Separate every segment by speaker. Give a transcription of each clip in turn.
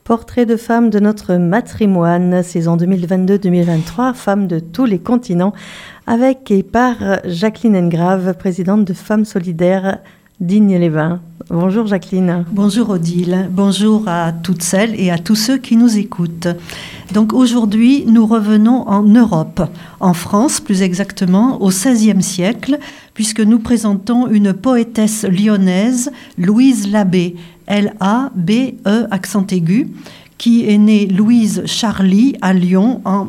Speaker 1: Portrait de femmes de notre matrimoine, saison 2022-2023, femmes de tous les continents, avec et par Jacqueline Engrave, présidente de Femmes Solidaires d'Ignes-les-Bains. Bonjour Jacqueline.
Speaker 2: Bonjour Odile, bonjour à toutes celles et à tous ceux qui nous écoutent. Donc aujourd'hui, nous revenons en Europe, en France plus exactement, au XVIe siècle, puisque nous présentons une poétesse lyonnaise, Louise Labbé, L-A-B-E accent aigu, qui est née Louise Charly à Lyon en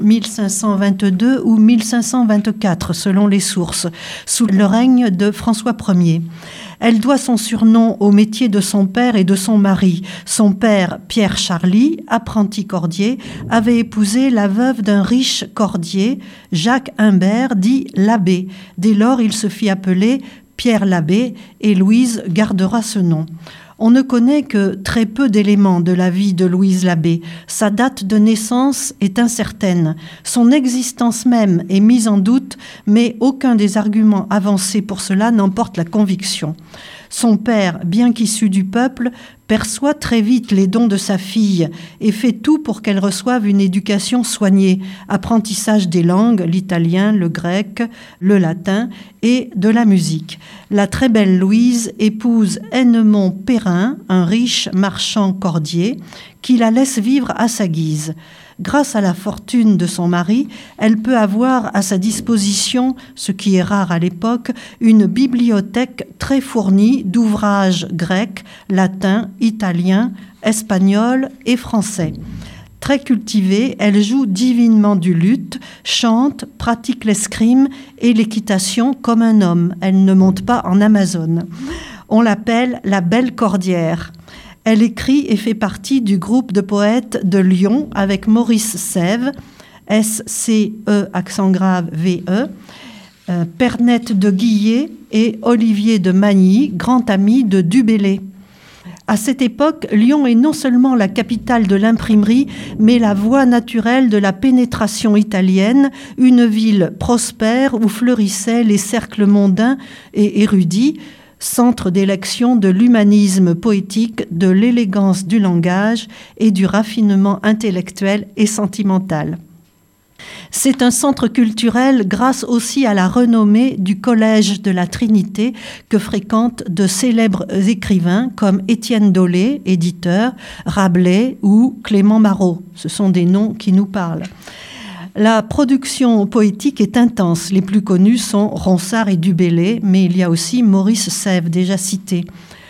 Speaker 2: 1522 ou 1524, selon les sources, sous le règne de François Ier. Elle doit son surnom au métier de son père et de son mari. Son père, Pierre Charly, apprenti cordier, avait épousé la veuve d'un riche cordier, Jacques Humbert, dit Labbé. Dès lors, il se fit appeler Pierre Labbé et Louise gardera ce nom. On ne connaît que très peu d'éléments de la vie de Louise Labbé. Sa date de naissance est incertaine. Son existence même est mise en doute, mais aucun des arguments avancés pour cela n'emporte la conviction. Son père, bien qu'issu du peuple, perçoit très vite les dons de sa fille et fait tout pour qu'elle reçoive une éducation soignée, apprentissage des langues, l'italien, le grec, le latin et de la musique. La très belle Louise épouse Hennemont Perrin, un riche marchand cordier, qui la laisse vivre à sa guise. Grâce à la fortune de son mari, elle peut avoir à sa disposition, ce qui est rare à l'époque, une bibliothèque très fournie d'ouvrages grecs, latins, italiens, espagnols et français. Très cultivée, elle joue divinement du luth, chante, pratique l'escrime et l'équitation comme un homme. Elle ne monte pas en Amazone. On l'appelle la belle cordière. Elle écrit et fait partie du groupe de poètes de Lyon avec Maurice Sèvres, S-C-E accent grave V-E, Pernette de Guillet et Olivier de Magny, grand ami de Du Bellay. À cette époque, Lyon est non seulement la capitale de l'imprimerie, mais la voie naturelle de la pénétration italienne, une ville prospère où fleurissaient les cercles mondains et érudits, centre d'élection de l'humanisme poétique, de l'élégance du langage et du raffinement intellectuel et sentimental. C'est un centre culturel grâce aussi à la renommée du Collège de la Trinité que fréquentent de célèbres écrivains comme Étienne Dolet, éditeur, Rabelais ou Clément Marot. Ce sont des noms qui nous parlent. La production poétique est intense. Les plus connus sont Ronsard et Du Bellay, mais il y a aussi Maurice Sèvres, déjà cité.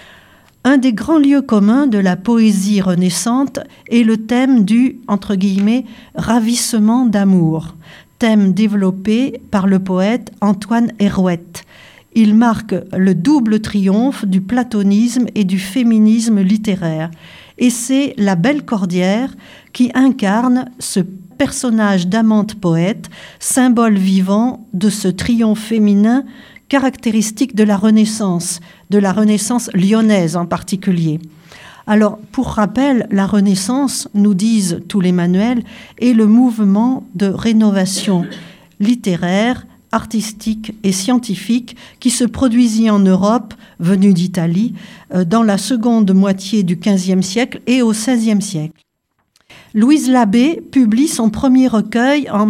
Speaker 2: Un des grands lieux communs de la poésie renaissante est le thème du, entre guillemets, ravissement d'amour, thème développé par le poète Antoine Hérouette. Il marque le double triomphe du platonisme et du féminisme littéraire. Et c'est la belle cordière qui incarne ce personnage d'amante poète, symbole vivant de ce triomphe féminin caractéristique de la Renaissance lyonnaise en particulier. Alors, pour rappel, la Renaissance, nous disent tous les manuels, est le mouvement de rénovation littéraire, artistique et scientifique qui se produisit en Europe, venue d'Italie, dans la seconde moitié du XVe siècle et au XVIe siècle. Louise Labbé publie son premier recueil en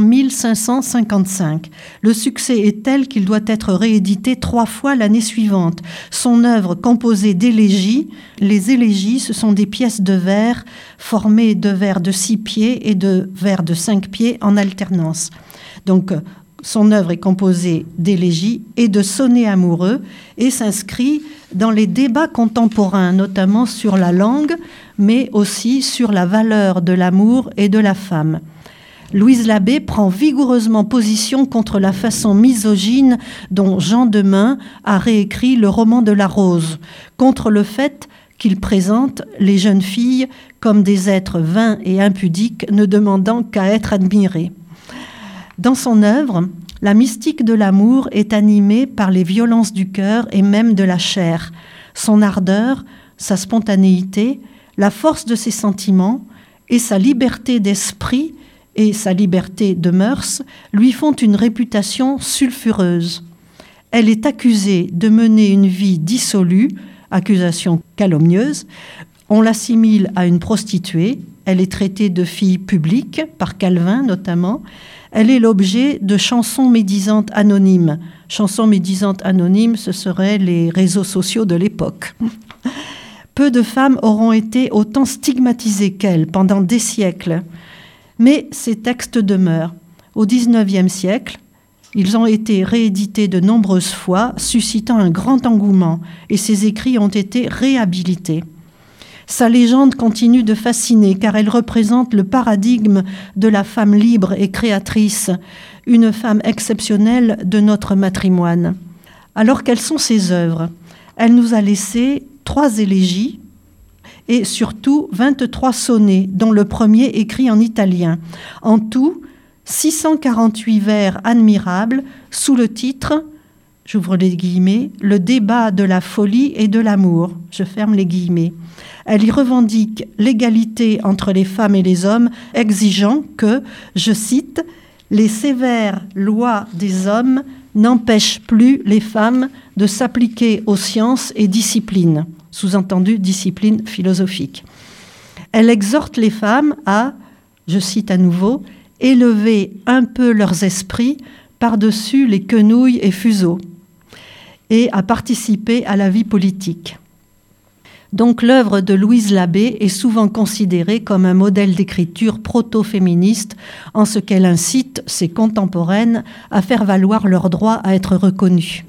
Speaker 2: 1555. Le succès est tel qu'il doit être réédité 3 fois l'année suivante. Son œuvre composée d'élégies, les élégies, ce sont des pièces de vers formées de vers de 6 pieds et de vers de 5 pieds en alternance. Donc, son œuvre est composée d'élégies et de sonnets amoureux et s'inscrit dans les débats contemporains, notamment sur la langue, mais aussi sur la valeur de l'amour et de la femme. Louise Labbé prend vigoureusement position contre la façon misogyne dont Jean Demain a réécrit le roman de la Rose, contre le fait qu'il présente les jeunes filles comme des êtres vains et impudiques ne demandant qu'à être admirées. Dans son œuvre, la mystique de l'amour est animée par les violences du cœur et même de la chair. Son ardeur, sa spontanéité, la force de ses sentiments et sa liberté d'esprit et sa liberté de mœurs lui font une réputation sulfureuse. Elle est accusée de mener une vie dissolue, accusation calomnieuse. On l'assimile à une prostituée. Elle est traitée de fille publique, par Calvin notamment. Elle est l'objet de chansons médisantes anonymes. Chansons médisantes anonymes, ce seraient les réseaux sociaux de l'époque. Peu de femmes auront été autant stigmatisées qu'elle pendant des siècles. Mais ces textes demeurent. Au XIXe siècle, ils ont été réédités de nombreuses fois, suscitant un grand engouement, et ses écrits ont été réhabilités. Sa légende continue de fasciner, car elle représente le paradigme de la femme libre et créatrice, une femme exceptionnelle de notre matrimoine. Alors, quelles sont ses œuvres ? Elle nous a laissé 3 élégies et surtout 23 sonnets, dont le premier écrit en italien. En tout, 648 vers admirables sous le titre, j'ouvre les guillemets, « Le débat de la folie et de l'amour ». Je ferme les guillemets. Elle y revendique l'égalité entre les femmes et les hommes, exigeant que, je cite, « les sévères lois des hommes n'empêchent plus les femmes de s'appliquer aux sciences et disciplines », sous-entendu discipline philosophique. Elle exhorte les femmes à, je cite à nouveau, « élever un peu leurs esprits par-dessus les quenouilles et fuseaux » et à participer à la vie politique. Donc l'œuvre de Louise Labbé est souvent considérée comme un modèle d'écriture proto-féministe en ce qu'elle incite ses contemporaines à faire valoir leur droit à être reconnues.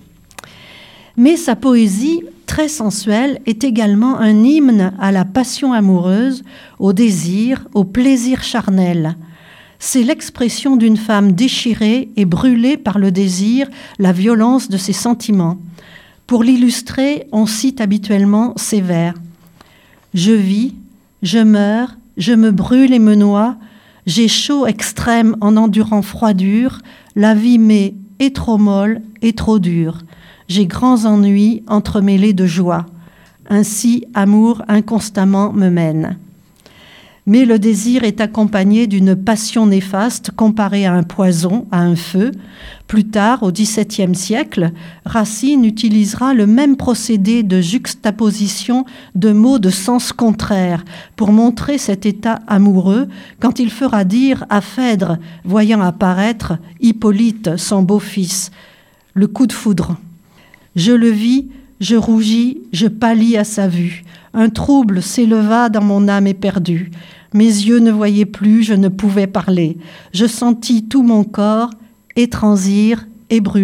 Speaker 2: Mais sa poésie, très sensuelle, est également un hymne à la passion amoureuse, au désir, au plaisir charnel. C'est l'expression d'une femme déchirée et brûlée par le désir, la violence de ses sentiments. Pour l'illustrer, on cite habituellement ces vers. « Je vis, je meurs, je me brûle et me noie, j'ai chaud extrême en endurant froid dur, la vie m'est et trop molle et trop dure. J'ai grands ennuis entremêlés de joie. Ainsi, amour inconstamment me mène. » Mais le désir est accompagné d'une passion néfaste comparée à un poison, à un feu. Plus tard, au XVIIe siècle, Racine utilisera le même procédé de juxtaposition de mots de sens contraire pour montrer cet état amoureux quand il fera dire à Phèdre, voyant apparaître Hippolyte, son beau-fils, le coup de foudre. « Je le vis, je rougis, je pâlis à sa vue. Un trouble s'éleva dans mon âme éperdue. Mes yeux ne voyaient plus, je ne pouvais parler. Je sentis tout mon corps étransir et brûler. »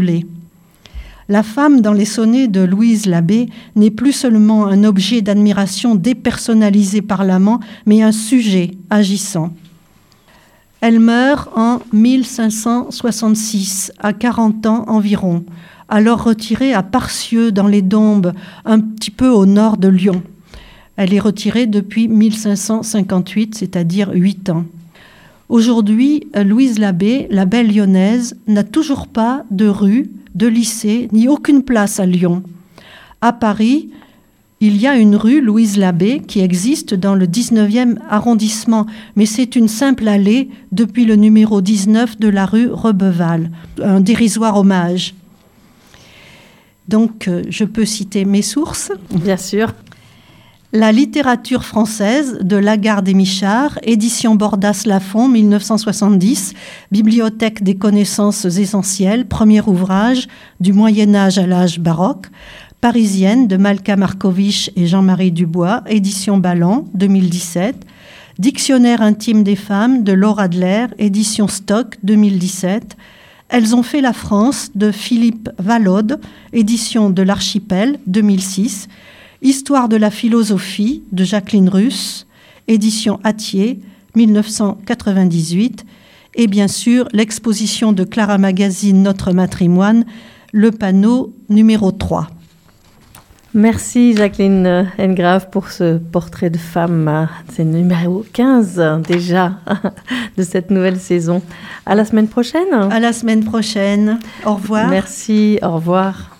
Speaker 2: La femme dans les sonnets de Louise Labbé n'est plus seulement un objet d'admiration dépersonnalisé par l'amant, mais un sujet agissant. Elle meurt en 1566, à 40 ans environ, alors retirée à Parcieux dans les Dombes, un petit peu au nord de Lyon. Elle est retirée depuis 1558, c'est-à-dire 8 ans. Aujourd'hui, Louise Labbé, la belle lyonnaise, n'a toujours pas de rue, de lycée, ni aucune place à Lyon. À Paris, il y a une rue Louise Labbé qui existe dans le 19e arrondissement, mais c'est une simple allée depuis le numéro 19 de la rue Rebeval, un dérisoire hommage. Donc, je peux citer mes sources.
Speaker 1: Bien sûr.
Speaker 2: La littérature française de Lagarde et Michard, édition Bordas-Lafont, 1970, Bibliothèque des connaissances essentielles, premier ouvrage du Moyen-Âge à l'âge baroque, Parisienne de Malka Markovitch et Jean-Marie Dubois, édition Ballant, 2017, Dictionnaire intime des femmes de Laura Adler, édition Stock, 2017, Elles ont fait la France de Philippe Valode, édition de l'Archipel, 2006, Histoire de la philosophie de Jacqueline Russe, édition Hatier, 1998, et bien sûr l'exposition de Clara Magazine Notre Matrimoine, le panneau numéro 3.
Speaker 1: Merci Jacqueline Engrave pour ce portrait de femme. C'est le numéro 15 déjà de cette nouvelle saison. À la semaine prochaine.
Speaker 2: À la semaine prochaine. Au revoir.
Speaker 1: Merci, au revoir.